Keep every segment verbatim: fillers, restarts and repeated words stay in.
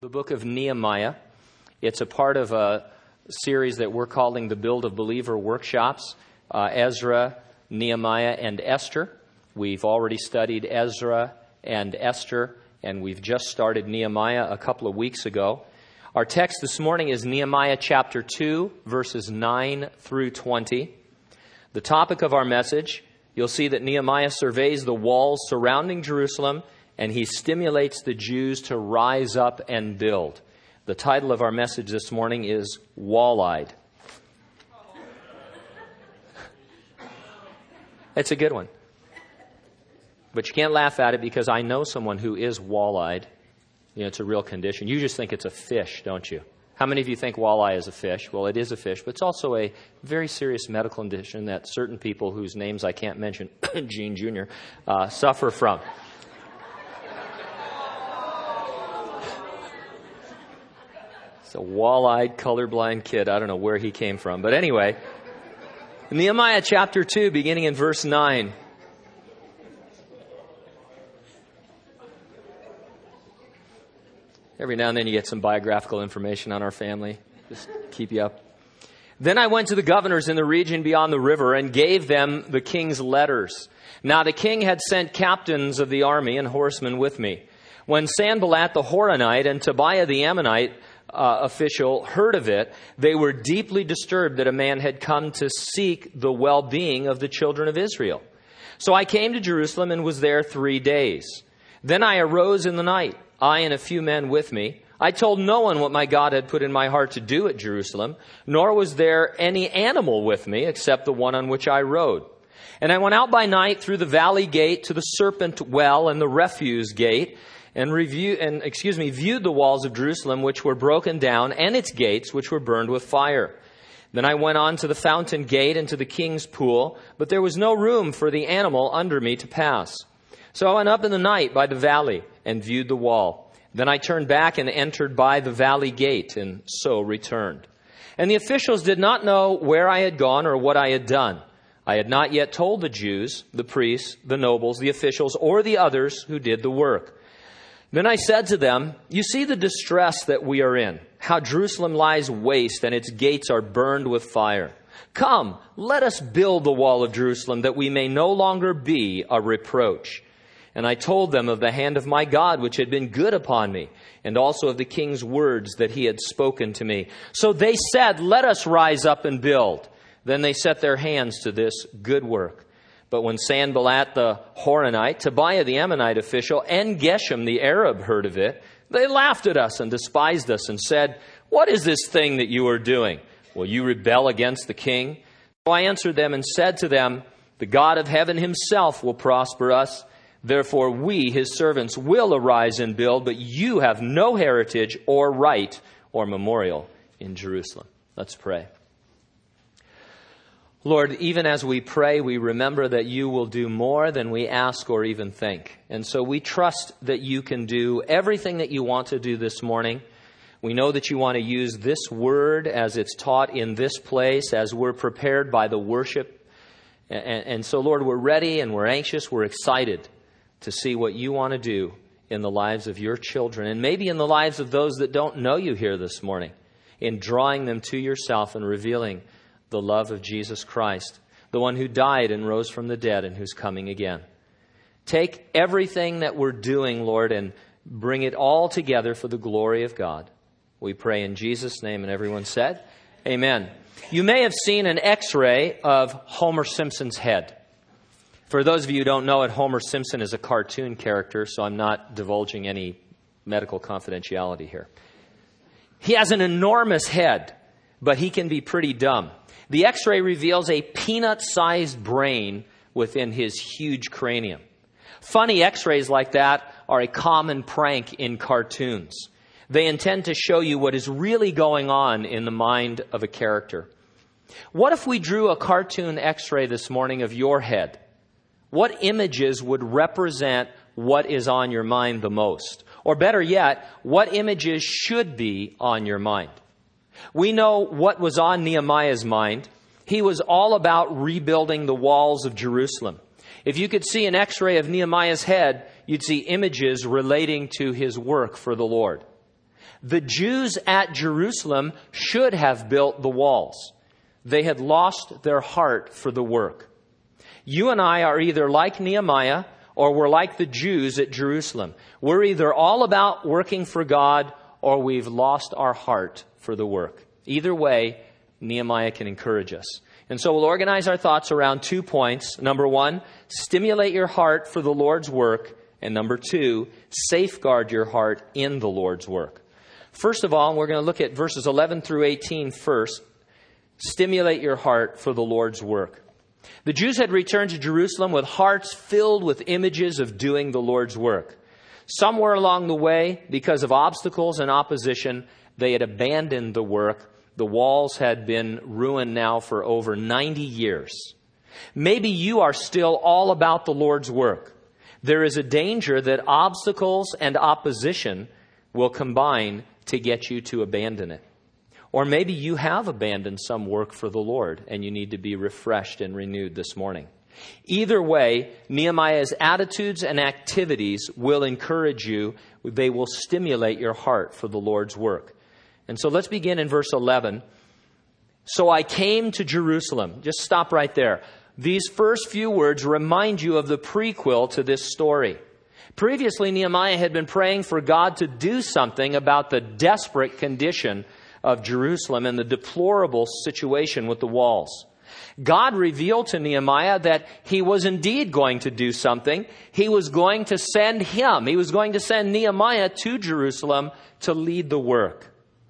The book of Nehemiah. It's a part of a series that we're calling the Build a Believer workshops, uh, Ezra, Nehemiah, and Esther. We've already studied Ezra and Esther, and we've just started Nehemiah a couple of weeks ago. Our text this morning is Nehemiah chapter two, verses nine through twenty. The topic of our message, you'll see that Nehemiah surveys the walls surrounding Jerusalem, and he stimulates the Jews to rise up and build. The title of our message this morning is Wall-Eyed. It's a good one. But you can't laugh at it because I know someone who is wall-eyed. You know, it's a real condition. You just think it's a fish, don't you? How many of you think walleye is a fish? Well, it is a fish, but it's also a very serious medical condition that certain people whose names I can't mention, Gene Junior, uh, suffer from. It's a wall-eyed, colorblind kid. I don't know where he came from. But anyway, Nehemiah chapter two, beginning in verse nine. Every now and then you get some biographical information on our family. Just keep you up. Then I went to the governors in the region beyond the river and gave them the king's letters. Now the king had sent captains of the army and horsemen with me. When Sanballat the Horonite and Tobiah the Ammonite uh, official heard of it, they were deeply disturbed that a man had come to seek the well-being of the children of Israel. So I came to Jerusalem and was there three days. Then I arose in the night, I and a few men with me. I told no one what my God had put in my heart to do at Jerusalem, nor was there any animal with me except the one on which I rode. And I went out by night through the valley gate to the serpent well and the refuse gate, and review and excuse me, viewed the walls of Jerusalem which were broken down, and its gates which were burned with fire. Then I went on to the fountain gate and to the king's pool, but there was no room for the animal under me to pass. So I went up in the night by the valley and viewed the wall. Then I turned back and entered by the valley gate, and so returned. And the officials did not know where I had gone or what I had done. I had not yet told the Jews, the priests, the nobles, the officials, or the others who did the work. Then I said to them, you see the distress that we are in, how Jerusalem lies waste and its gates are burned with fire. Come, let us build the wall of Jerusalem that we may no longer be a reproach. And I told them of the hand of my God, which had been good upon me, and also of the king's words that he had spoken to me. So they said, let us rise up and build. Then they set their hands to this good work. But when Sanballat the Horonite, Tobiah the Ammonite official, and Geshem the Arab heard of it, they laughed at us and despised us and said, what is this thing that you are doing? Will you rebel against the king? So I answered them and said to them, the God of heaven himself will prosper us. Therefore we, his servants, will arise and build, but you have no heritage or right or memorial in Jerusalem. Let's pray. Lord, even as we pray, we remember that you will do more than we ask or even think. And so we trust that you can do everything that you want to do this morning. We know that you want to use this word as it's taught in this place, as we're prepared by the worship. And, and so, Lord, we're ready and we're anxious, we're excited to see what you want to do in the lives of your children, and maybe in the lives of those that don't know you here this morning, in drawing them to yourself and revealing the love of Jesus Christ, the one who died and rose from the dead and who's coming again. Take everything that we're doing, Lord, and bring it all together for the glory of God. We pray in Jesus' name, and everyone said, amen. You may have seen an x-ray of Homer Simpson's head. For those of you who don't know it, Homer Simpson is a cartoon character, so I'm not divulging any medical confidentiality here. He has an enormous head, but he can be pretty dumb. The x-ray reveals a peanut-sized brain within his huge cranium. Funny x-rays like that are a common prank in cartoons. They intend to show you what is really going on in the mind of a character. What if we drew a cartoon x-ray this morning of your head? What images would represent what is on your mind the most? Or better yet, what images should be on your mind? We know what was on Nehemiah's mind. He was all about rebuilding the walls of Jerusalem. If you could see an x-ray of Nehemiah's head, you'd see images relating to his work for the Lord. The Jews at Jerusalem should have built the walls. They had lost their heart for the work. You and I are either like Nehemiah or we're like the Jews at Jerusalem. We're either all about working for God or we've lost our heart for the work. Either way, Nehemiah can encourage us. And so we'll organize our thoughts around two points. Number one, stimulate your heart for the Lord's work. And number two, safeguard your heart in the Lord's work. First of all, we're going to look at verses eleven through eighteen first. Stimulate your heart for the Lord's work. The Jews had returned to Jerusalem with hearts filled with images of doing the Lord's work. Somewhere along the way, because of obstacles and opposition, they had abandoned the work. The walls had been ruined now for over ninety years. Maybe you are still all about the Lord's work. There is a danger that obstacles and opposition will combine to get you to abandon it. Or maybe you have abandoned some work for the Lord and you need to be refreshed and renewed this morning. Either way, Nehemiah's attitudes and activities will encourage you. They will stimulate your heart for the Lord's work. And so let's begin in verse eleven. So I came to Jerusalem. Just stop right there. These first few words remind you of the prequel to this story. Previously, Nehemiah had been praying for God to do something about the desperate condition of Jerusalem and the deplorable situation with the walls. God revealed to Nehemiah that he was indeed going to do something. He was going to send him. He was going to send Nehemiah to Jerusalem to lead the work.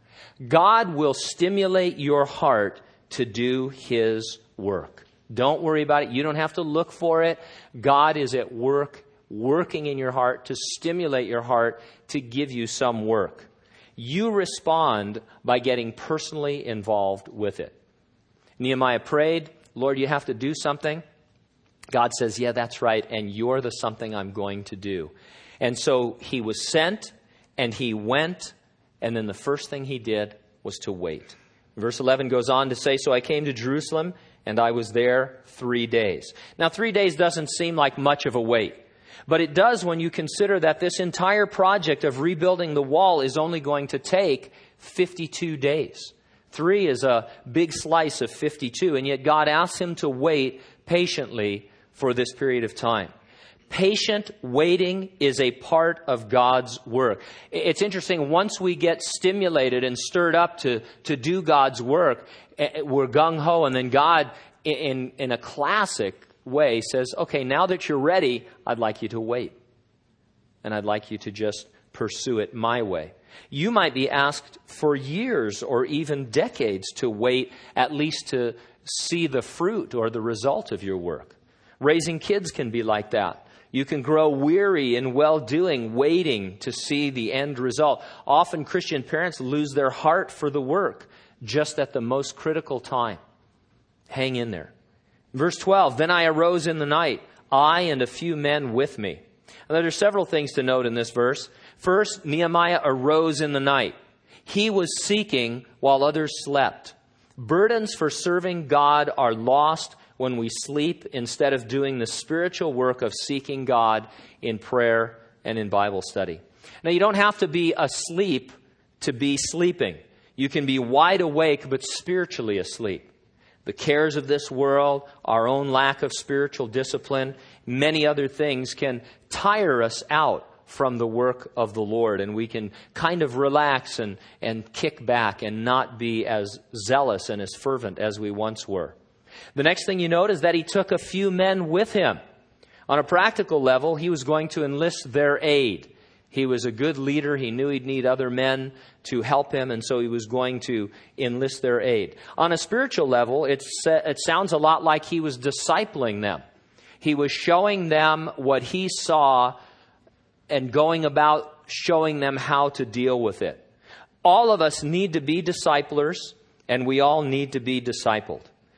God will stimulate your heart to do His work. Don't worry about it. You don't have to look for it. God is at work, working in your heart to stimulate your heart to give you some work. You respond by getting personally involved with it. Nehemiah prayed, Lord, you have to do something. God says, yeah, that's right, and you're the something I'm going to do. And so he was sent, and he went, and then the first thing he did was to wait. Verse eleven goes on to say, so I came to Jerusalem, and I was there three days. Now, three days doesn't seem like much of a wait. But it does when you consider that this entire project of rebuilding the wall is only going to take fifty-two days. Three is a big slice of fifty-two, and yet God asks him to wait patiently for this period of time. Patient waiting is a part of God's work. It's interesting, once we get stimulated and stirred up to, to do God's work, we're gung-ho, and then God, in, in a classic way, says, okay, now that you're ready, I'd like you to wait. And I'd like you to just pursue it my way. You might be asked for years or even decades to wait, at least to see the fruit or the result of your work. Raising kids can be like that. You can grow weary in well-doing, waiting to see the end result. Often Christian parents lose their heart for the work just at the most critical time. Hang in there. Verse twelve, then I arose in the night, I and a few men with me. Now, there are several things to note in this verse. First, Nehemiah arose in the night. He was seeking while others slept. Burdens for serving God are lost when we sleep instead of doing the spiritual work of seeking God in prayer and in Bible study. Now, you don't have to be asleep to be sleeping. You can be wide awake but spiritually asleep. The cares of this world, our own lack of spiritual discipline, many other things can tire us out from the work of the Lord, and we can kind of relax and, and kick back and not be as zealous and as fervent as we once were. The next thing you note is that he took a few men with him. On a practical level, he was going to enlist their aid. He was a good leader. He knew he'd need other men to help him, and so he was going to enlist their aid. On a spiritual level, it's, it sounds a lot like he was discipling them. He was showing them what he saw and going about showing them how to deal with it. All of us need to be disciplers, and we all need to be discipled.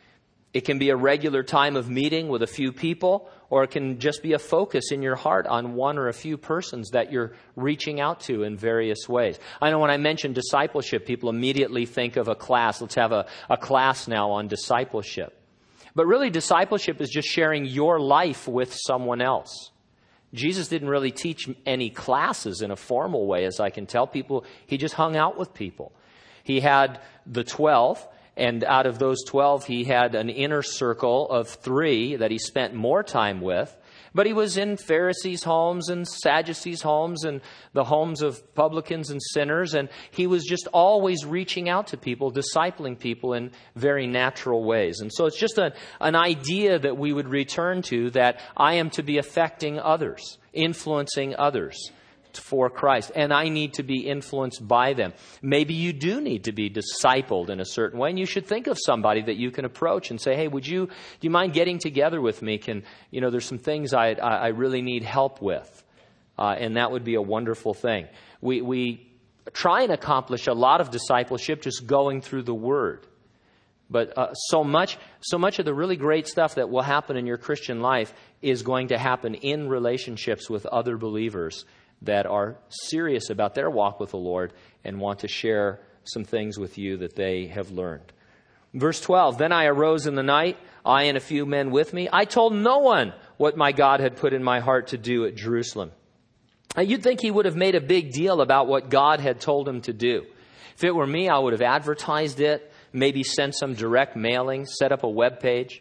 It can be a regular time of meeting with a few people, or it can just be a focus in your heart on one or a few persons that you're reaching out to in various ways. I know when I mention discipleship, people immediately think of a class. Let's have a, a class now on discipleship. But really, discipleship is just sharing your life with someone else. Jesus didn't really teach any classes in a formal way, as I can tell people. He just hung out with people. He had the twelve, and out of those twelve, he had an inner circle of three that he spent more time with. But he was in Pharisees' homes and Sadducees' homes and the homes of publicans and sinners. And he was just always reaching out to people, discipling people in very natural ways. And so it's just a, an idea that we would return to, that I am to be affecting others, influencing others for Christ. And I need to be influenced by them. Maybe you do need to be discipled in a certain way, and you should think of somebody that you can approach and say, hey, would you, do you mind getting together with me? Can, you know, there's some things I, I really need help with. Uh, and that would be a wonderful thing. We, we try and accomplish a lot of discipleship just going through the Word. But uh, so much, so much of the really great stuff that will happen in your Christian life is going to happen in relationships with other believers that are serious about their walk with the Lord and want to share some things with you that they have learned. Verse twelve, then I arose in the night, I and a few men with me. I told no one what my God had put in my heart to do at Jerusalem. Now, you'd think he would have made a big deal about what God had told him to do. If it were me, I would have advertised it, maybe sent some direct mailing, set up a web page,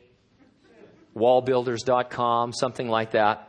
wall builders dot com, something like that.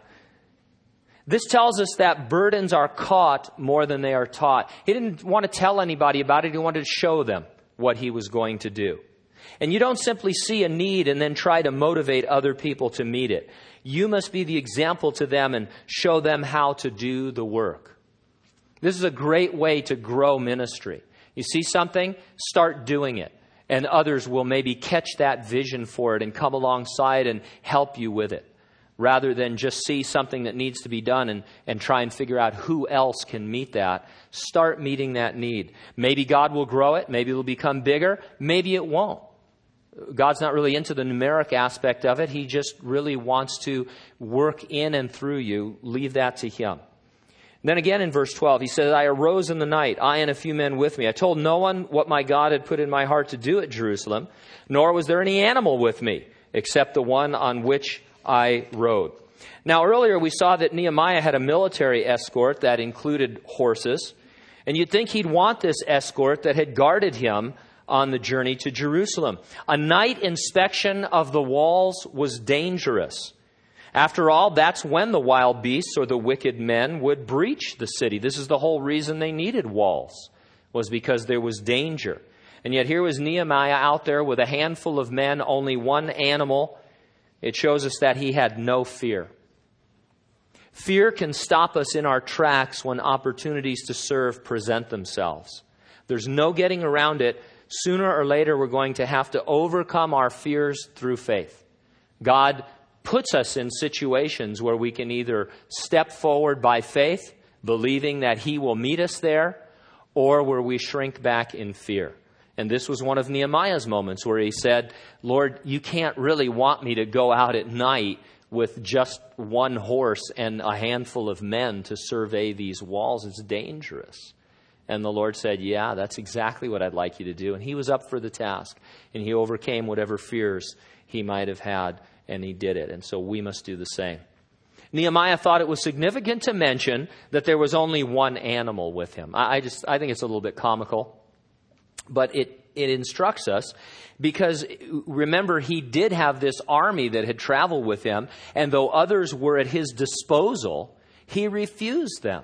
This tells us that burdens are caught more than they are taught. He didn't want to tell anybody about it. He wanted to show them what he was going to do. And you don't simply see a need and then try to motivate other people to meet it. You must be the example to them and show them how to do the work. This is a great way to grow ministry. You see something, start doing it. And others will maybe catch that vision for it and come alongside and help you with it, rather than just see something that needs to be done and, and try and figure out who else can meet that. Start meeting that need. Maybe God will grow it. Maybe it will become bigger. Maybe it won't. God's not really into the numeric aspect of it. He just really wants to work in and through you. Leave that to Him. And then again in verse twelve, he says, I arose in the night, I and a few men with me. I told no one what my God had put in my heart to do at Jerusalem, nor was there any animal with me, except the one on which I rode. Now, earlier we saw that Nehemiah had a military escort that included horses. And you'd think he'd want this escort that had guarded him on the journey to Jerusalem. A night inspection of the walls was dangerous. After all, that's when the wild beasts or the wicked men would breach the city. This is the whole reason they needed walls, was because there was danger. And yet here was Nehemiah out there with a handful of men, only one animal. It shows us that he had no fear. Fear can stop us in our tracks when opportunities to serve present themselves. There's no getting around it. Sooner or later, we're going to have to overcome our fears through faith. God puts us in situations where we can either step forward by faith, believing that He will meet us there, or where we shrink back in fear. And this was one of Nehemiah's moments where he said, Lord, you can't really want me to go out at night with just one horse and a handful of men to survey these walls. It's dangerous. And the Lord said, yeah, that's exactly what I'd like you to do. And he was up for the task. And he overcame whatever fears he might have had, and he did it. And so we must do the same. Nehemiah thought it was significant to mention that there was only one animal with him. I, I just, I think it's a little bit comical. But it, it instructs us because, remember, he did have this army that had traveled with him, and though others were at his disposal, he refused them.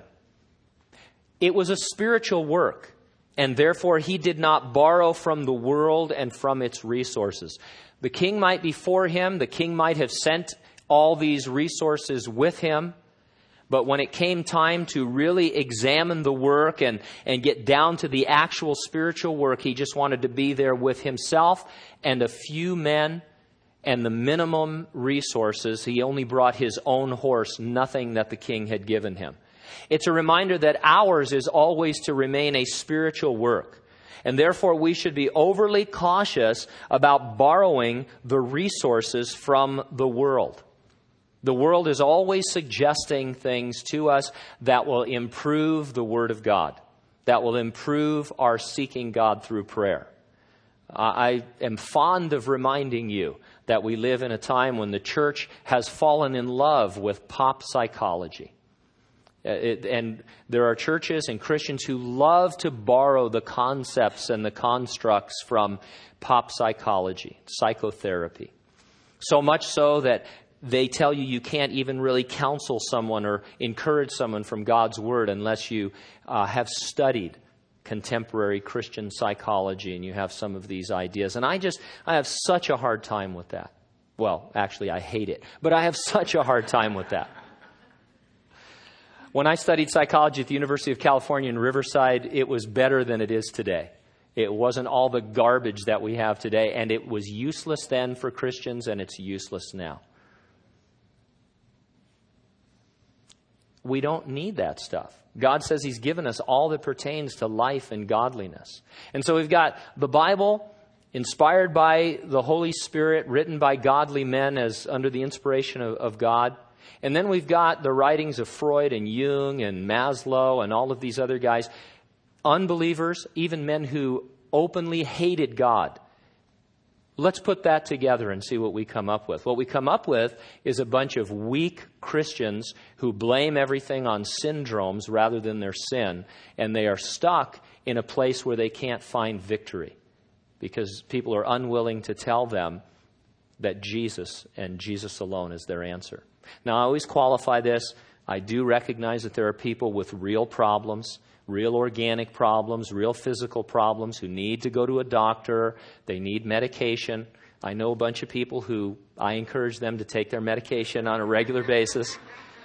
It was a spiritual work, and therefore he did not borrow from the world and from its resources. The king might be for him, the king might have sent all these resources with him, but when it came time to really examine the work and, and get down to the actual spiritual work, he just wanted to be there with himself and a few men and the minimum resources. He only brought his own horse, nothing that the king had given him. It's a reminder that ours is always to remain a spiritual work. And therefore, we should be overly cautious about borrowing the resources from the world. The world is always suggesting things to us that will improve the Word of God, that will improve our seeking God through prayer. I am fond of reminding you that we live in a time when the church has fallen in love with pop psychology. It, and there are churches and Christians who love to borrow the concepts and the constructs from pop psychology, psychotherapy. So much so that they tell you you can't even really counsel someone or encourage someone from God's Word unless you uh, have studied contemporary Christian psychology and you have some of these ideas. And I just, I have such a hard time with that. Well, actually, I hate it, but I have such a hard time with that. When I studied psychology at the University of California in Riverside, it was better than it is today. It wasn't all the garbage that we have today, and it was useless then for Christians, and it's useless now. We don't need that stuff. God says He's given us all that pertains to life and godliness. And so we've got the Bible, inspired by the Holy Spirit, written by godly men as under the inspiration of, of God. And then we've got the writings of Freud and Jung and Maslow and all of these other guys, unbelievers, even men who openly hated God. Let's put that together and see what we come up with. What we come up with is a bunch of weak Christians who blame everything on syndromes rather than their sin, and they are stuck in a place where they can't find victory because people are unwilling to tell them that Jesus and Jesus alone is their answer. Now, I always qualify this. I do recognize that there are people with real problems, real organic problems, real physical problems who need to go to a doctor. They need medication. I know a bunch of people who I encourage them to take their medication on a regular basis.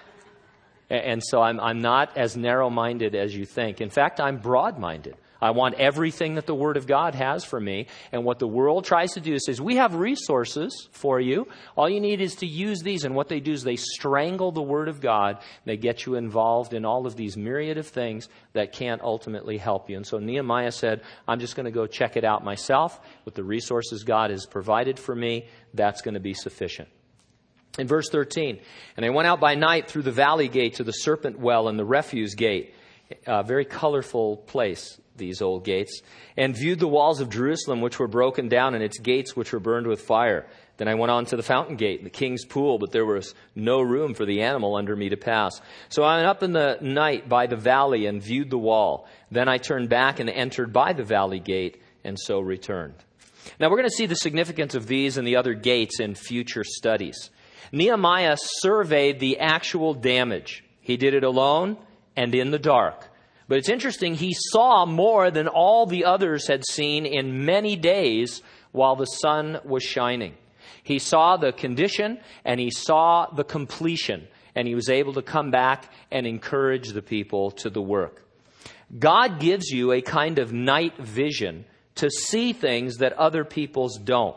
And so I'm, I'm not as narrow-minded as you think. In fact, I'm broad-minded. I want everything that the Word of God has for me. And what the world tries to do is says, we have resources for you. All you need is to use these. And what they do is they strangle the Word of God. They get you involved in all of these myriad of things that can't ultimately help you. And so Nehemiah said, I'm just going to go check it out myself. With the resources God has provided for me, that's going to be sufficient. In verse thirteen, and I went out by night through the valley gate to the serpent well and the refuse gate. A very colorful place, these old gates, and viewed the walls of Jerusalem, which were broken down, and its gates, which were burned with fire. Then I went on to the fountain gate, the king's pool, but there was no room for the animal under me to pass. So I went up in the night by the valley and viewed the wall. Then I turned back and entered by the valley gate, and so returned. Now we're going to see the significance of these and the other gates in future studies. Nehemiah surveyed the actual damage. He did it alone and in the dark. But it's interesting, he saw more than all the others had seen in many days while the sun was shining. He saw the condition and he saw the completion, and he was able to come back and encourage the people to the work. God gives you a kind of night vision to see things that other people's don't.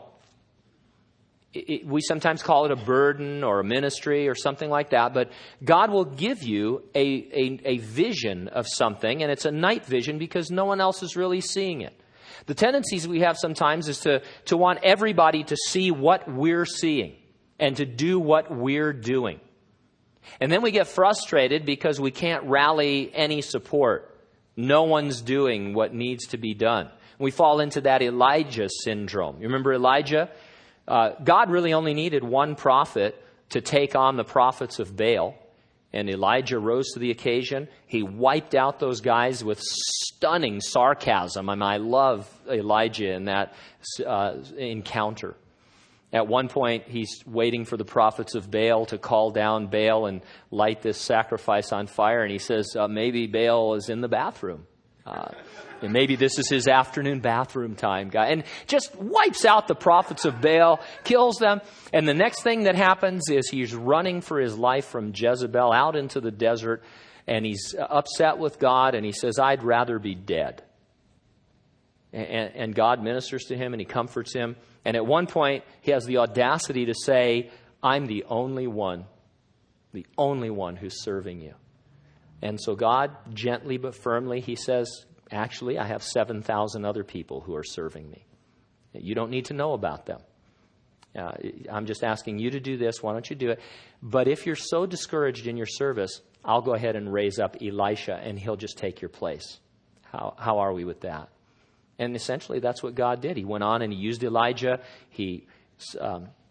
It, we sometimes call it a burden or a ministry or something like that, but God will give you a, a, a vision of something, and it's a night vision because no one else is really seeing it. The tendencies we have sometimes is to, to want everybody to see what we're seeing and to do what we're doing. And then we get frustrated because we can't rally any support. No one's doing what needs to be done. We fall into that Elijah syndrome. You remember Elijah? Uh, God really only needed one prophet to take on the prophets of Baal. And Elijah rose to the occasion. He wiped out those guys with stunning sarcasm. I mean, I love Elijah in that uh, encounter. At one point, he's waiting for the prophets of Baal to call down Baal and light this sacrifice on fire. And he says, uh, maybe Baal is in the bathroom. Uh, and maybe this is his afternoon bathroom time, guy. And just wipes out the prophets of Baal, kills them. And the next thing that happens is he's running for his life from Jezebel out into the desert. And he's upset with God. And he says, I'd rather be dead. And, and God ministers to him and he comforts him. And at one point, he has the audacity to say, I'm the only one, the only one who's serving you. And so God, gently but firmly, he says, actually, I have seven thousand other people who are serving me. You don't need to know about them. Uh, I'm just asking you to do this. Why don't you do it? But if you're so discouraged in your service, I'll go ahead and raise up Elisha, and he'll just take your place. How, how are we with that? And essentially, that's what God did. He went on and he used Elijah. He um,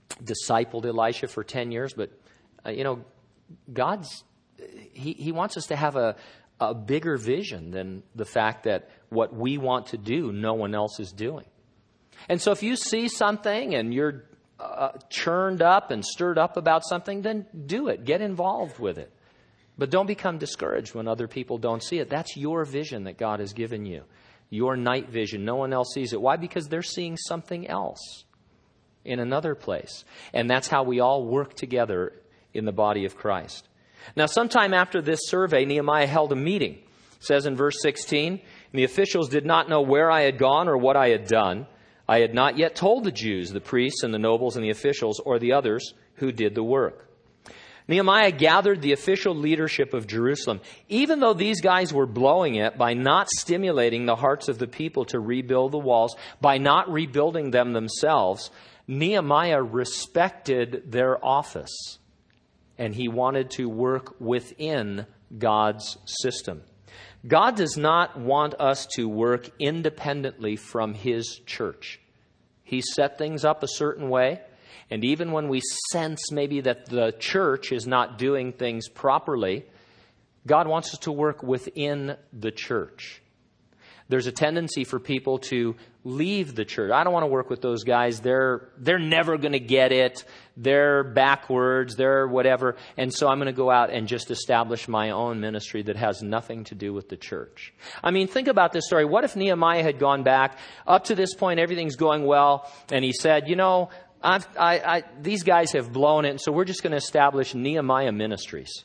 discipled Elisha for ten years, but, uh, you know, God's, he, he wants us to have a, a bigger vision than the fact that what we want to do, no one else is doing. And so if you see something and you're uh, churned up and stirred up about something, then do it. Get involved with it. But don't become discouraged when other people don't see it. That's your vision that God has given you. Your night vision. No one else sees it. Why? Because they're seeing something else in another place. And that's how we all work together in the body of Christ. Now, sometime after this survey, Nehemiah held a meeting. It says in verse sixteen, the officials did not know where I had gone or what I had done. I had not yet told the Jews, the priests and the nobles and the officials, or the others who did the work. Nehemiah gathered the official leadership of Jerusalem. Even though these guys were blowing it by not stimulating the hearts of the people to rebuild the walls, by not rebuilding them themselves, Nehemiah respected their office. And he wanted to work within God's system. God does not want us to work independently from His church. He set things up a certain way. And even when we sense maybe that the church is not doing things properly, God wants us to work within the church. There's a tendency for people to leave the church. I don't want to work with those guys. They're they're never going to get it. They're backwards. They're whatever. And so I'm going to go out and just establish my own ministry that has nothing to do with the church. I mean, think about this story. What if Nehemiah had gone back? Up to this point, everything's going well. And he said, you know, I've, I, I, these guys have blown it. And so we're just going to establish Nehemiah Ministries.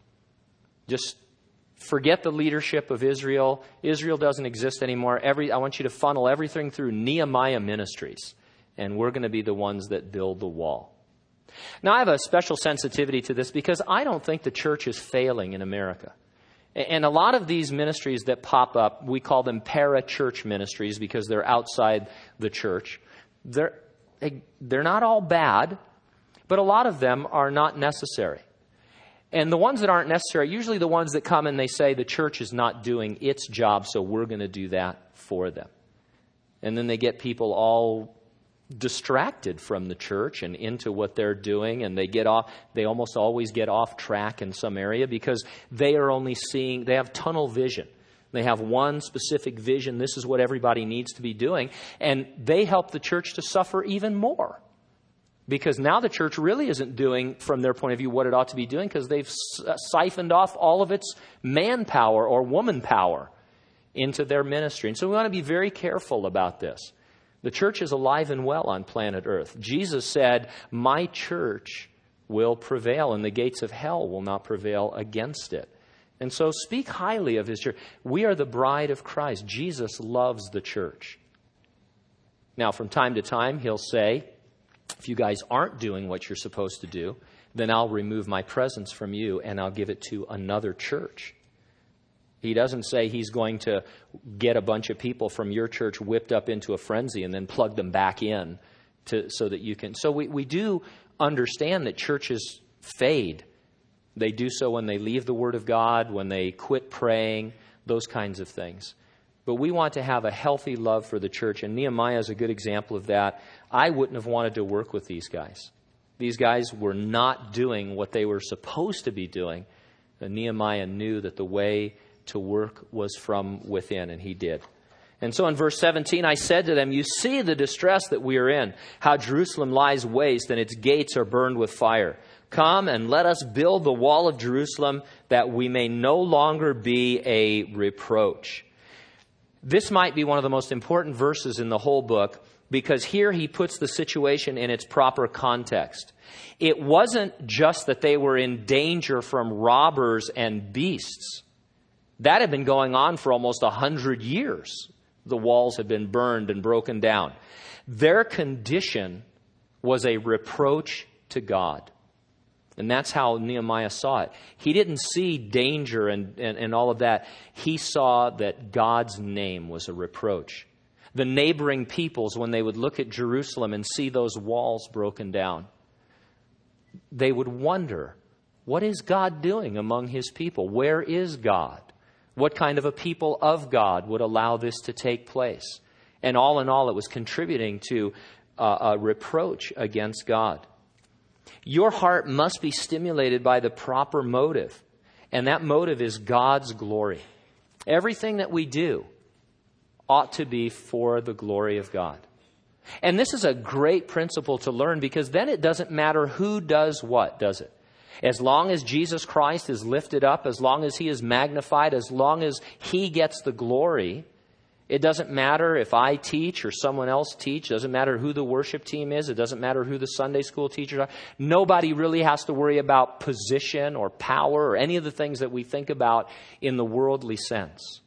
Just forget the leadership of Israel. Israel doesn't exist anymore. Every, I want you to funnel everything through Nehemiah Ministries. And we're going to be the ones that build the wall. Now, I have a special sensitivity to this because I don't think the church is failing in America. And a lot of these ministries that pop up, we call them para-church ministries because they're outside the church. They're, they're not all bad, but a lot of them are not necessary. And the ones that aren't necessary, usually the ones that come and they say the church is not doing its job, so we're going to do that for them. And then they get people all distracted from the church and into what they're doing, and they get off, they almost always get off track in some area because they are only seeing, they have tunnel vision. They have one specific vision. This is what everybody needs to be doing. And they help the church to suffer even more. Because now the church really isn't doing, from their point of view, what it ought to be doing because they've siphoned off all of its manpower or woman power into their ministry. And so we want to be very careful about this. The church is alive and well on planet Earth. Jesus said, my church will prevail and the gates of hell will not prevail against it. And so speak highly of His church. We are the bride of Christ. Jesus loves the church. Now, from time to time, He'll say, if you guys aren't doing what you're supposed to do, then I'll remove my presence from you and I'll give it to another church. He doesn't say He's going to get a bunch of people from your church whipped up into a frenzy and then plug them back in to, so that you can. So we, we do understand that churches fade. They do so when they leave the Word of God, when they quit praying, those kinds of things. But we want to have a healthy love for the church, and Nehemiah is a good example of that. I wouldn't have wanted to work with these guys. These guys were not doing what they were supposed to be doing. And Nehemiah knew that the way to work was from within, and he did. And so in verse seventeen, I said to them, you see the distress that we are in, how Jerusalem lies waste and its gates are burned with fire. Come and let us build the wall of Jerusalem that we may no longer be a reproach. This might be one of the most important verses in the whole book because here he puts the situation in its proper context. It wasn't just that they were in danger from robbers and beasts. That had been going on for almost a hundred years. The walls had been burned and broken down. Their condition was a reproach to God. And that's how Nehemiah saw it. He didn't see danger and, and, and all of that. He saw that God's name was a reproach. The neighboring peoples, when they would look at Jerusalem and see those walls broken down, they would wonder, what is God doing among His people? Where is God? What kind of a people of God would allow this to take place? And all in all, it was contributing to uh, a reproach against God. Your heart must be stimulated by the proper motive, and that motive is God's glory. Everything that we do ought to be for the glory of God. And this is a great principle to learn, because then it doesn't matter who does what, does it? As long as Jesus Christ is lifted up, as long as he is magnified, as long as he gets the glory, it doesn't matter if I teach or someone else teach. It doesn't matter who the worship team is. It doesn't matter who the Sunday school teachers are. Nobody really has to worry about position or power or any of the things that we think about in the worldly sense.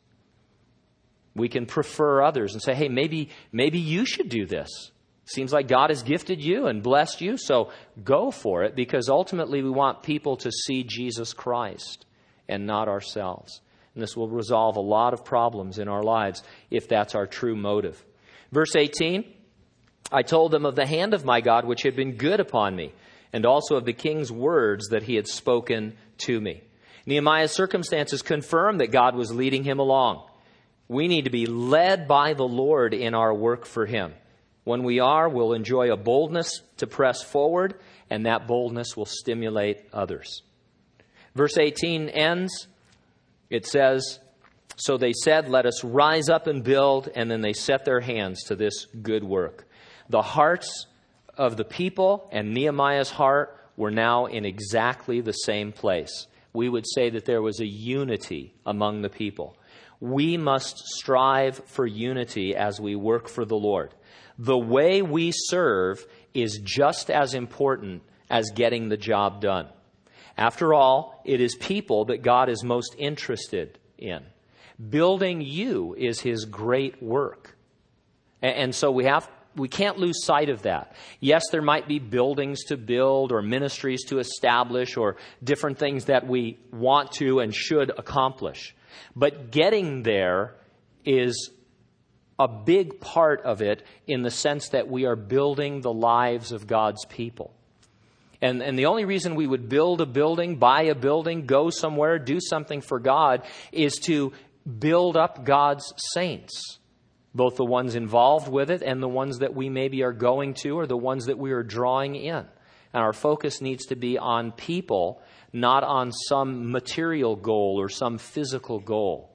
We can prefer others and say, hey, maybe, maybe you should do this. Seems like God has gifted you and blessed you, so go for it, because ultimately we want people to see Jesus Christ and not ourselves. And this will resolve a lot of problems in our lives if that's our true motive. Verse eighteen, I told them of the hand of my God which had been good upon me, and also of the king's words that he had spoken to me. Nehemiah's circumstances confirm that God was leading him along. We need to be led by the Lord in our work for him. When we are, we'll enjoy a boldness to press forward, and that boldness will stimulate others. Verse eighteen ends. It says, so they said, let us rise up and build, and then they set their hands to this good work. The hearts of the people and Nehemiah's heart were now in exactly the same place. We would say that there was a unity among the people. We must strive for unity as we work for the Lord. The way we serve is just as important as getting the job done. After all, it is people that God is most interested in. Building you is his great work. And so we have we can't lose sight of that. Yes, there might be buildings to build or ministries to establish or different things that we want to and should accomplish. But getting there is a big part of it, in the sense that we are building the lives of God's people. And, and the only reason we would build a building, buy a building, go somewhere, do something for God, is to build up God's saints. Both the ones involved with it and the ones that we maybe are going to, or the ones that we are drawing in. And our focus needs to be on people, not on some material goal or some physical goal.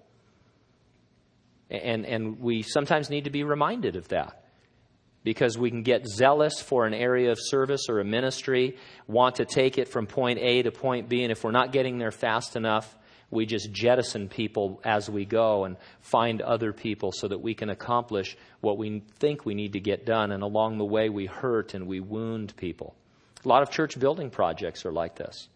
And, and we sometimes need to be reminded of that, because we can get zealous for an area of service or a ministry, want to take it from point A to point B, and if we're not getting there fast enough, we just jettison people as we go and find other people so that we can accomplish what we think we need to get done, and along the way we hurt and we wound people. A lot of church building projects are like this,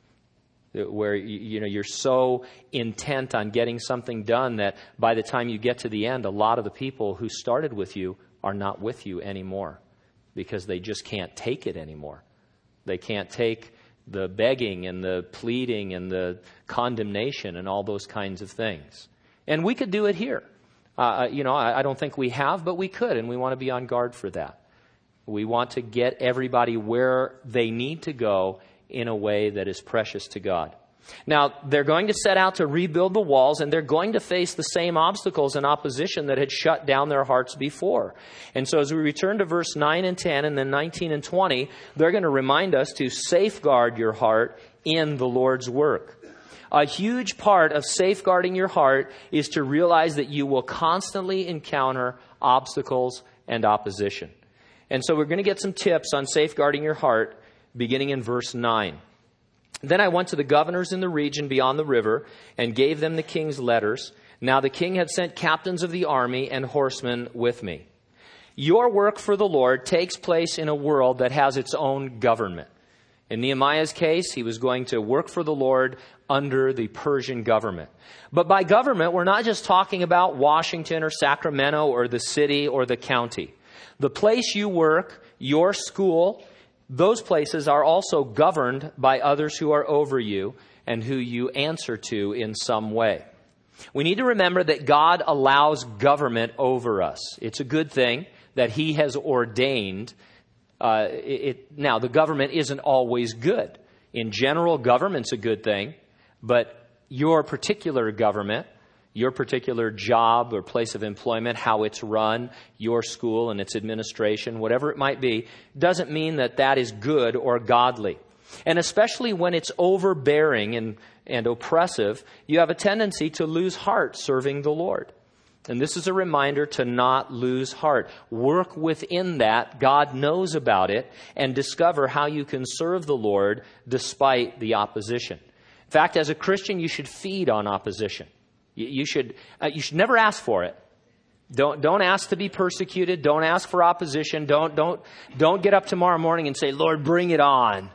where you know you're so intent on getting something done that by the time you get to the end, a lot of the people who started with you are not with you anymore, because they just can't take it anymore. They can't take the begging and the pleading and the condemnation and all those kinds of things. And we could do it here. Uh, you know, I, I don't think we have, but we could, and we want to be on guard for that. We want to get everybody where they need to go in a way that is precious to God. Now, they're going to set out to rebuild the walls, and they're going to face the same obstacles and opposition that had shut down their hearts before. And so as we return to verse nine and ten and then nineteen and twenty, they're going to remind us to safeguard your heart in the Lord's work. A huge part of safeguarding your heart is to realize that you will constantly encounter obstacles and opposition. And so we're going to get some tips on safeguarding your heart, beginning in verse nine. Then I went to the governors in the region beyond the river and gave them the king's letters. Now the king had sent captains of the army and horsemen with me. Your work for the Lord takes place in a world that has its own government. In Nehemiah's case, he was going to work for the Lord under the Persian government. But by government, we're not just talking about Washington or Sacramento or the city or the county. The place you work, your school, those places are also governed by others who are over you and who you answer to in some way. We need to remember that God allows government over us. It's a good thing that he has ordained. Uh, it, now, the government isn't always good. In general, government's a good thing, but your particular government, your particular job or place of employment, how it's run, your school and its administration, whatever it might be, doesn't mean that that is good or godly. And especially when it's overbearing and, and oppressive, you have a tendency to lose heart serving the Lord. And this is a reminder to not lose heart. Work within that. God knows about it, and discover how you can serve the Lord despite the opposition. In fact, as a Christian, you should feed on opposition. You, you should uh, you should never ask for it. Don't don't ask to be persecuted. Don't ask for opposition. Don't don't don't get up tomorrow morning and say, "Lord, bring it on."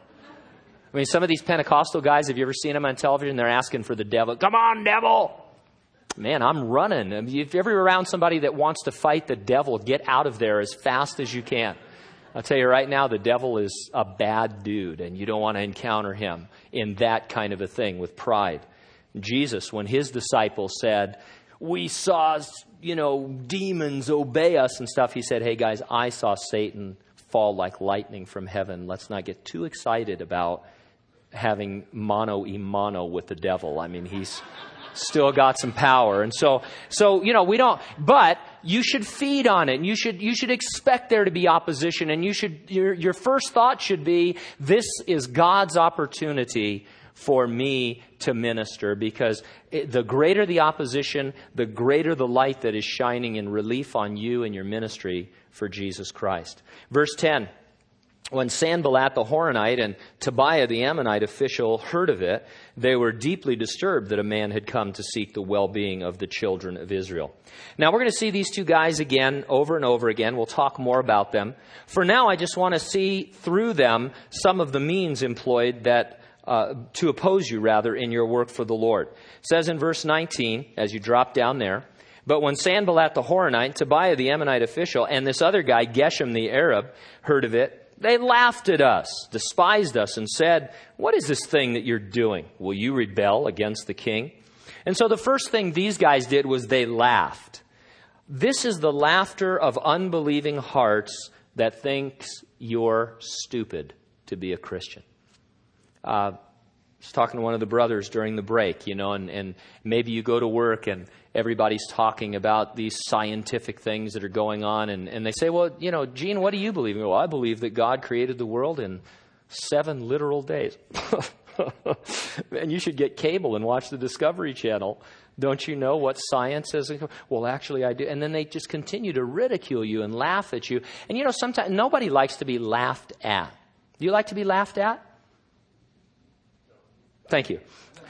I mean, some of these Pentecostal guys, have you ever seen them on television? They're asking for the devil. Come on, devil. Man, I'm running. If you're ever around somebody that wants to fight the devil, get out of there as fast as you can. I'll tell you right now, the devil is a bad dude, and you don't want to encounter him in that kind of a thing with pride. Jesus, when his disciples said, we saw, you know, demons obey us and stuff, he said, hey guys, I saw Satan fall like lightning from heaven. Let's not get too excited about having mano y mano with the devil. I mean, he's still got some power. And so, so, you know, we don't, but you should feed on it. And you should, you should expect there to be opposition. And you should, your, your first thought should be, this is God's opportunity for me to minister, because it, the greater the opposition, the greater the light that is shining in relief on you and your ministry for Jesus Christ. Verse ten. When Sanballat the Horonite and Tobiah the Ammonite official heard of it, they were deeply disturbed that a man had come to seek the well-being of the children of Israel. Now, we're going to see these two guys again, over and over again. We'll talk more about them. For now, I just want to see through them some of the means employed that uh, to oppose you, rather, in your work for the Lord. It says in verse nineteen, as you drop down there, but when Sanballat the Horonite, Tobiah the Ammonite official, and this other guy, Geshem the Arab, heard of it, they laughed at us, despised us, and said, what is this thing that you're doing? Will you rebel against the king? And so the first thing these guys did was they laughed. This is the laughter of unbelieving hearts that thinks you're stupid to be a Christian. Uh, I was talking to one of the brothers during the break, you know, and, and maybe you go to work and everybody's talking about these scientific things that are going on. And, and they say, well, you know, Gene, what do you believe? Well, I believe that God created the world in seven literal days. And you should get cable and watch the Discovery Channel. Don't you know what science is? Well, actually, I do. And then they just continue to ridicule you and laugh at you. And, you know, sometimes nobody likes to be laughed at. Do you like to be laughed at? Thank you.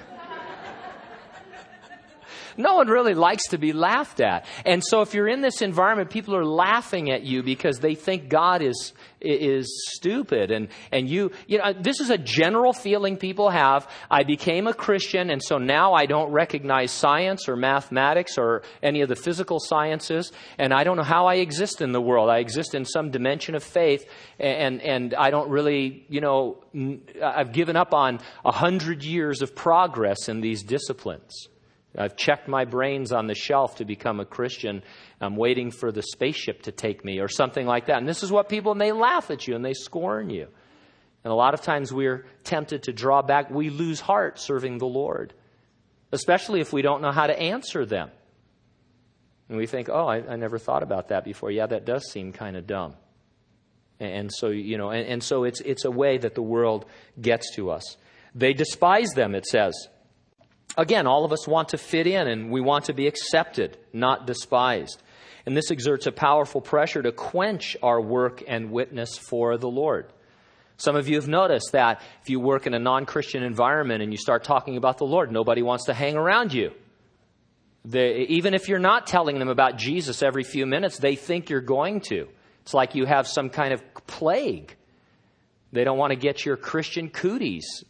No one really likes to be laughed at. And so if you're in this environment, people are laughing at you because they think God is is stupid. And, and you, you know, this is a general feeling people have. I became a Christian, and so now I don't recognize science or mathematics or any of the physical sciences, and I don't know how I exist in the world. I exist in some dimension of faith, and, and I don't really, you know, I've given up on a hundred years of progress in these disciplines. I've checked my brains on the shelf to become a Christian. I'm waiting for the spaceship to take me or something like that. And this is what people, and they laugh at you and they scorn you. And a lot of times we're tempted to draw back. We lose heart serving the Lord, especially if we don't know how to answer them. And we think, oh, I, I never thought about that before. Yeah, that does seem kind of dumb. And, and so, you know, and, and so it's it's a way that the world gets to us. They despise them, it says. Again, all of us want to fit in, and we want to be accepted, not despised. And this exerts a powerful pressure to quench our work and witness for the Lord. Some of you have noticed that if you work in a non-Christian environment and you start talking about the Lord, nobody wants to hang around you. They, even if you're not telling them about Jesus every few minutes, they think you're going to. It's like you have some kind of plague. They don't want to get your Christian cooties.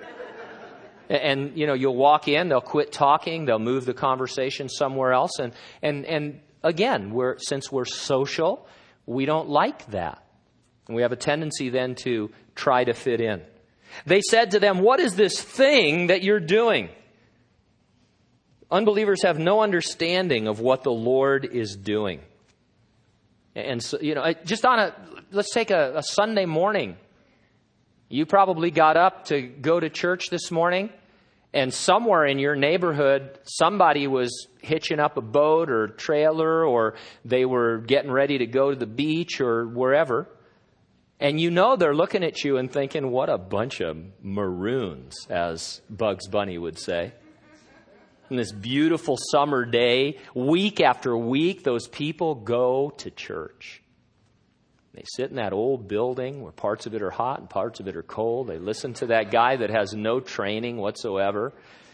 And, you know, you'll walk in, they'll quit talking, they'll move the conversation somewhere else. And, and, and again, we're, since we're social, we don't like that. And we have a tendency then to try to fit in. They said to them, what is this thing that you're doing? Unbelievers have no understanding of what the Lord is doing. And so, you know, just on a, let's take a, a Sunday morning. You probably got up to go to church this morning, And somewhere in your neighborhood, somebody was hitching up a boat or trailer, or they were getting ready to go to the beach or wherever. And you know they're looking at you and thinking, what a bunch of maroons, as Bugs Bunny would say. On this beautiful summer day, week after week, those people go to church. They sit in that old building where parts of it are hot and parts of it are cold. They listen to that guy that has no training whatsoever.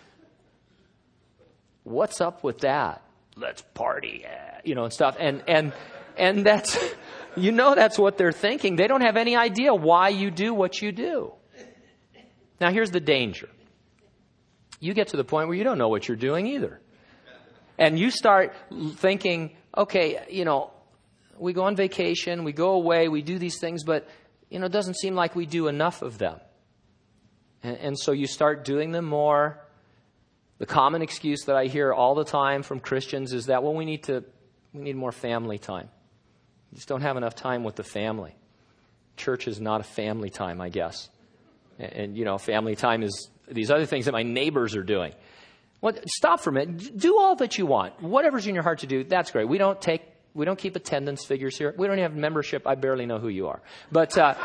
What's up with that? Let's party, you know, and stuff. And and and that's, you know, that's what they're thinking. They don't have any idea why you do what you do. Now, here's the danger. You get to the point where you don't know what you're doing either. And you start thinking, okay, you know, we go on vacation, we go away, we do these things, but, you know, it doesn't seem like we do enough of them. And, and so you start doing them more. The common excuse that I hear all the time from Christians is that, well, we need to, we need more family time. We just don't have enough time with the family. Church is not a family time, I guess. And, and you know, family time is these other things that my neighbors are doing. Well, stop for a minute. Do all that you want. Whatever's in your heart to do, that's great. We don't take We don't keep attendance figures here. We don't have membership. I barely know who you are. But uh,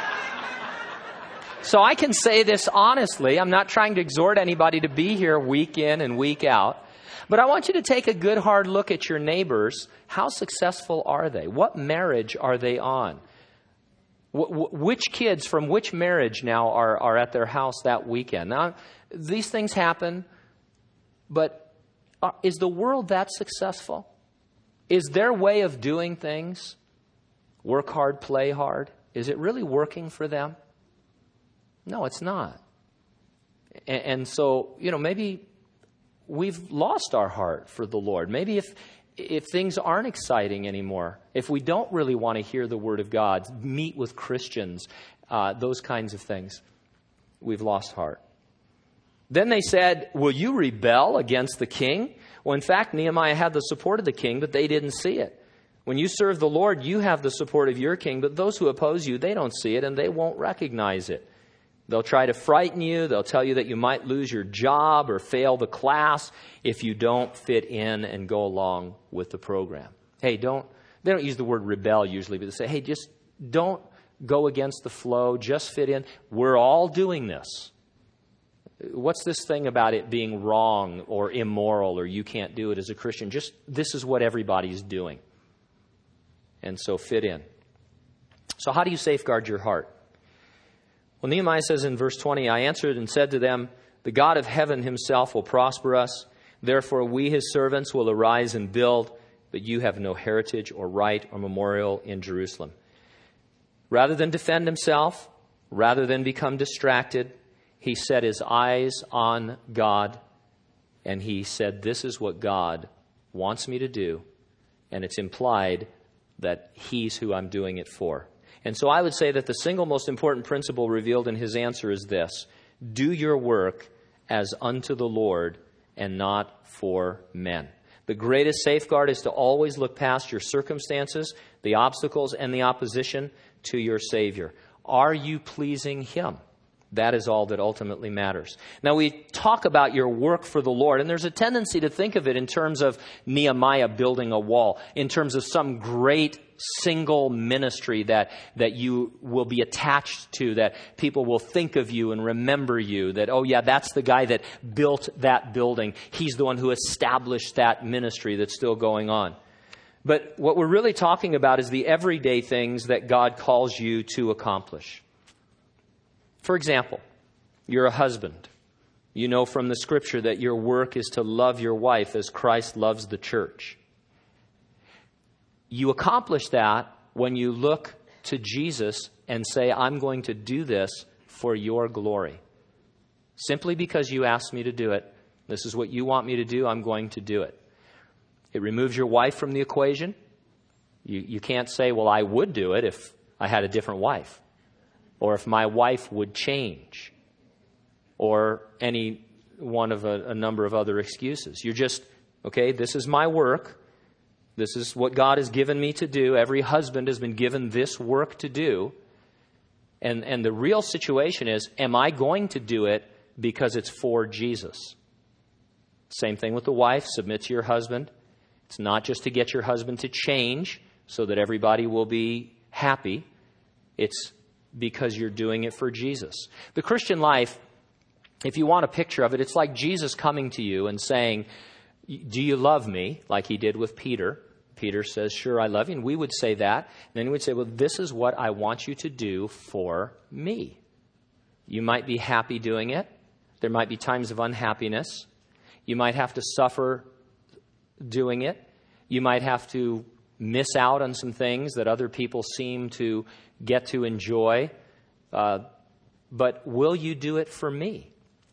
so I can say this honestly. I'm not trying to exhort anybody to be here week in and week out. But I want you to take a good hard look at your neighbors. How successful are they? What marriage are they on? Wh- which kids from which marriage now are, are at their house that weekend? Now, these things happen. But uh, is the world that successful? Is their way of doing things, work hard, play hard, is it really working for them? No, it's not. And, and so, you know, maybe we've lost our heart for the Lord. Maybe if if things aren't exciting anymore, if we don't really want to hear the Word of God, meet with Christians, uh, those kinds of things, we've lost heart. Then they said, will you rebel against the king? Well, in fact, Nehemiah had the support of the king, but they didn't see it. When you serve the Lord, you have the support of your king, but those who oppose you, they don't see it and they won't recognize it. They'll try to frighten you. They'll tell you that you might lose your job or fail the class if you don't fit in and go along with the program. Hey, don't, they don't use the word rebel usually, but they say, hey, just don't go against the flow, just fit in. We're all doing this. What's this thing about it being wrong or immoral or you can't do it as a Christian? Just this is what everybody's doing. And so fit in. So how do you safeguard your heart? Well, Nehemiah says in verse twenty, I answered and said to them, the God of heaven himself will prosper us. Therefore we his servants will arise and build, but you have no heritage or right or memorial in Jerusalem. Rather than defend himself, rather than become distracted, he set his eyes on God, and he said, this is what God wants me to do, and it's implied that he's who I'm doing it for. And so I would say that the single most important principle revealed in his answer is this: do your work as unto the Lord and not for men. The greatest safeguard is to always look past your circumstances, the obstacles, and the opposition to your Savior. Are you pleasing him? That is all that ultimately matters. Now, we talk about your work for the Lord, and there's a tendency to think of it in terms of Nehemiah building a wall, in terms of some great single ministry that, that you will be attached to, that people will think of you and remember you, that, oh yeah, that's the guy that built that building. He's the one who established that ministry that's still going on. But what we're really talking about is the everyday things that God calls you to accomplish. For example, you're a husband. You know from the scripture that your work is to love your wife as Christ loves the church. You accomplish that when you look to Jesus and say, I'm going to do this for your glory. Simply because you asked me to do it. This is what you want me to do, I'm going to do it. It removes your wife from the equation. You, you can't say, well, I would do it if I had a different wife. Or if my wife would change, or any one of a, a number of other excuses. You're just, okay, this is my work. This is what God has given me to do. Every husband has been given this work to do. And, and the real situation is, am I going to do it because it's for Jesus. Same thing with the wife. Submit to your husband. It's not just to get your husband to change so that everybody will be happy. It's because you're doing it for Jesus. The Christian life, if you want a picture of it, it's like Jesus coming to you and saying, do you love me? Like he did with Peter. Peter says, sure, I love you. And we would say that. And then he would say, well, this is what I want you to do for me. You might be happy doing it. There might be times of unhappiness. You might have to suffer doing it. You might have to miss out on some things that other people seem to get to enjoy. Uh, but will you do it for me?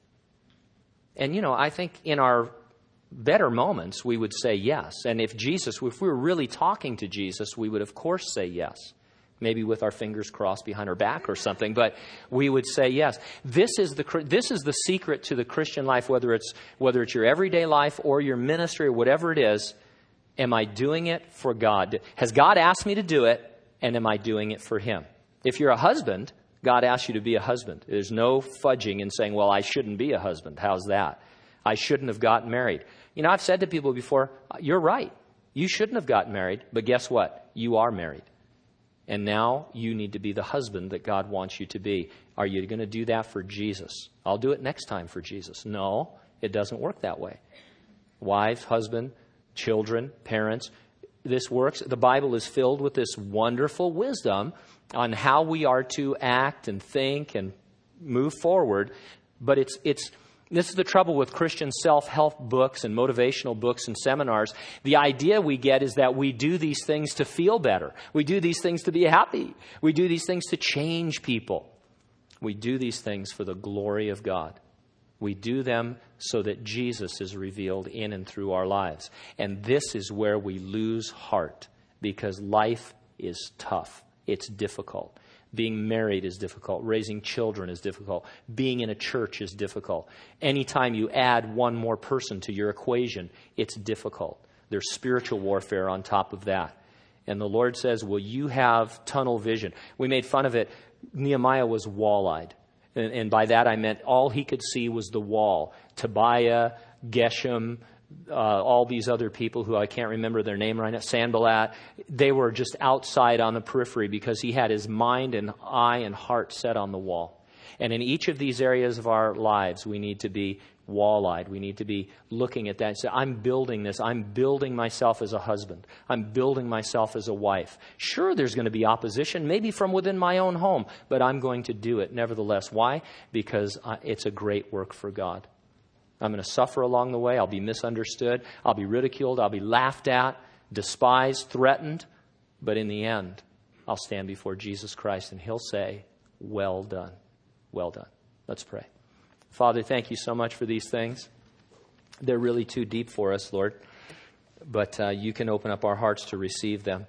And, you know, I think in our better moments, we would say yes. And if Jesus, if we were really talking to Jesus, we would, of course, say yes. Maybe with our fingers crossed behind our back or something, but we would say yes. This is the this is the secret to the Christian life, whether it's whether it's your everyday life or your ministry or whatever it is. Am I doing it for God? Has God asked me to do it, and am I doing it for Him? If you're a husband, God asks you to be a husband. There's no fudging and saying, well, I shouldn't be a husband. How's that? I shouldn't have gotten married. You know, I've said to people before, you're right. You shouldn't have gotten married, but guess what? You are married. And now you need to be the husband that God wants you to be. Are you going to do that for Jesus? I'll do it next time for Jesus. No, it doesn't work that way. Wife, husband, children, parents, this works. The Bible is filled with this wonderful wisdom on how we are to act and think and move forward. But it's it's this is the trouble with Christian self-help books and motivational books and seminars. The idea we get is that we do these things to feel better. We do these things to be happy. We do these things to change people. We do these things for the glory of God. We do them so that Jesus is revealed in and through our lives. And this is where we lose heart, because life is tough. It's difficult. Being married is difficult. Raising children is difficult. Being in a church is difficult. Anytime you add one more person to your equation, it's difficult. There's spiritual warfare on top of that. And the Lord says, will you have tunnel vision? We made fun of it. Nehemiah was wall-eyed. And, and by that I meant all he could see was the wall. Tobiah, Geshem, uh, all these other people who I can't remember their name right now, Sanballat, they were just outside on the periphery because he had his mind and eye and heart set on the wall. And in each of these areas of our lives, we need to be wall-eyed. We need to be looking at that and say, I'm building this. I'm building myself as a husband. I'm building myself as a wife. Sure, there's going to be opposition, maybe from within my own home, but I'm going to do it nevertheless. Why? Because it's a great work for God. I'm going to suffer along the way. I'll be misunderstood. I'll be ridiculed. I'll be laughed at, despised, threatened. But in the end, I'll stand before Jesus Christ and He'll say, well done. Well done. Let's pray. Father, thank you so much for these things. They're really too deep for us, Lord. But uh, you can open up our hearts to receive them.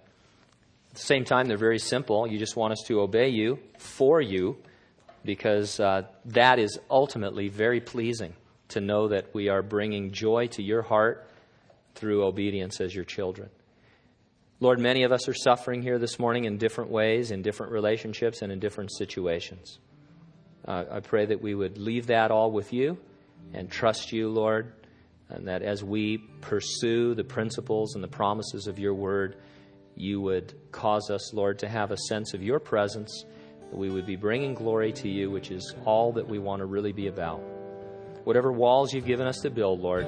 At the same time, they're very simple. You just want us to obey you for you, because uh, that is ultimately very pleasing, to know that we are bringing joy to your heart through obedience as your children. Lord, many of us are suffering here this morning in different ways, in different relationships, and in different situations. Uh, I pray that we would leave that all with you and trust you, Lord, and that as we pursue the principles and the promises of your word, you would cause us, Lord, to have a sense of your presence, that we would be bringing glory to you, which is all that we want to really be about. Whatever walls you've given us to build, Lord,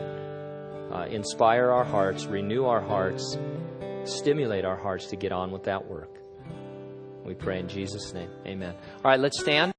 uh, inspire our hearts, renew our hearts, stimulate our hearts to get on with that work. We pray in Jesus' name. Amen. All right, let's stand.